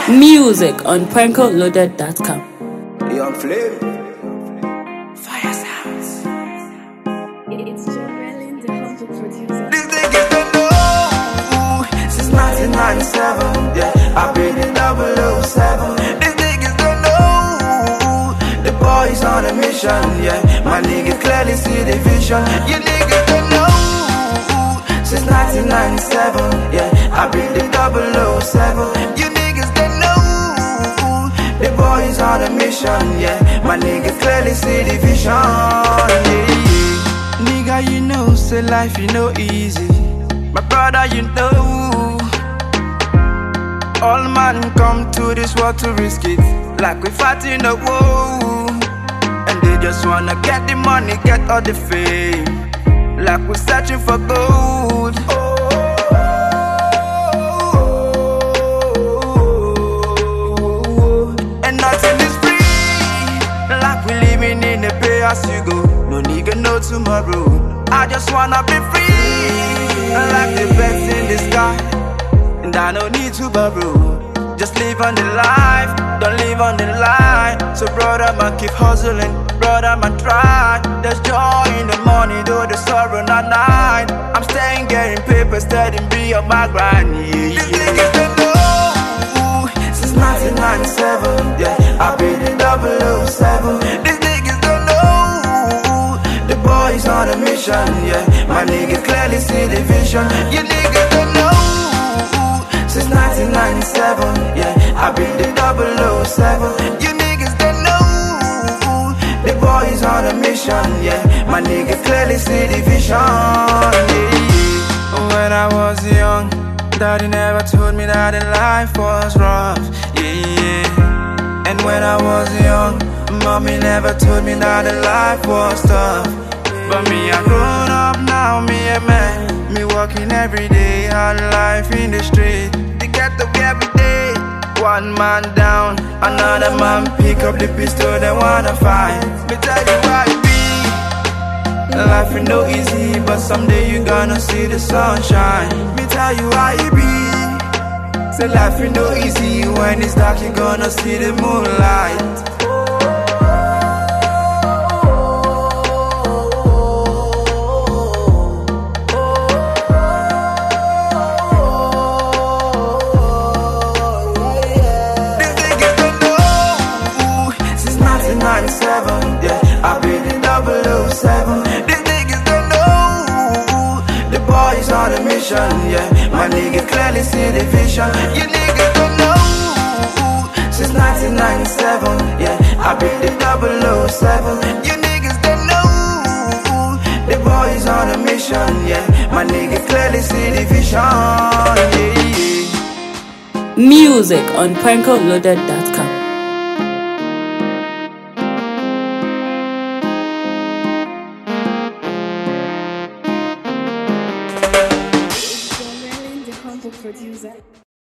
Music on prankoloaded.com. Young Flame. Fire sounds. It's Joel, the humble producer. These niggas don't know. Since 1997, yeah, I've been in 007. These niggas don't know. The boys on a mission, yeah. My niggas clearly see the vision. You niggas don't know. Since 1997, yeah, I've been in 007. You niggas don't know. The boys on a mission, yeah. My niggas clearly see the vision, yeah. Nigga, you know, say life, you know, easy. My brother, you know. All man come to this world to risk it. Like we fighting the war. And they just wanna get the money, get all the fame. Like we're searching for gold. And nothing is free. Like we living in a pay as you go. No nigga know tomorrow. I just wanna be free. Like the birds in the sky. And I don't need to borrow. Just live on the life, don't live on the lie. So brother man, keep hustling, brother man, try. There's joy in the morning, though the sorrow not night. I'm staying getting paper, steady be on my grind, yeah, yeah. These niggas don't know. Since 1997, yeah, I've been in 007. These niggas don't know. The boys on a mission, yeah. My niggas clearly see the vision. You niggas don't know. Since 1997, yeah, I've been the 007. You niggas don't know. The boys on a mission, yeah. My niggas clearly see the vision, yeah. When I was young, daddy never told me that the life was rough, yeah, yeah. And when I was young, mommy never told me that the life was tough. But me, I grown up now, me a man. Me walking every day, hard life in the street. To get up every day. One man down, another man pick up the pistol, they wanna fight. Me tell you why it be. Life ain't no easy, but someday you gonna see the sunshine. Me tell you why it be. Say life ain't no easy, when it's dark you gonna see the moonlight. Yeah, I've been in 007. These niggas don't know. The boys on a mission, yeah. My niggas clearly see the vision. You niggas don't know. Since 1997, yeah, I've been in 007. You niggas don't know. The boys on a mission, yeah. My niggas clearly see the vision, yeah, yeah. Music on prankoloaded.com. Joel, the humble producer.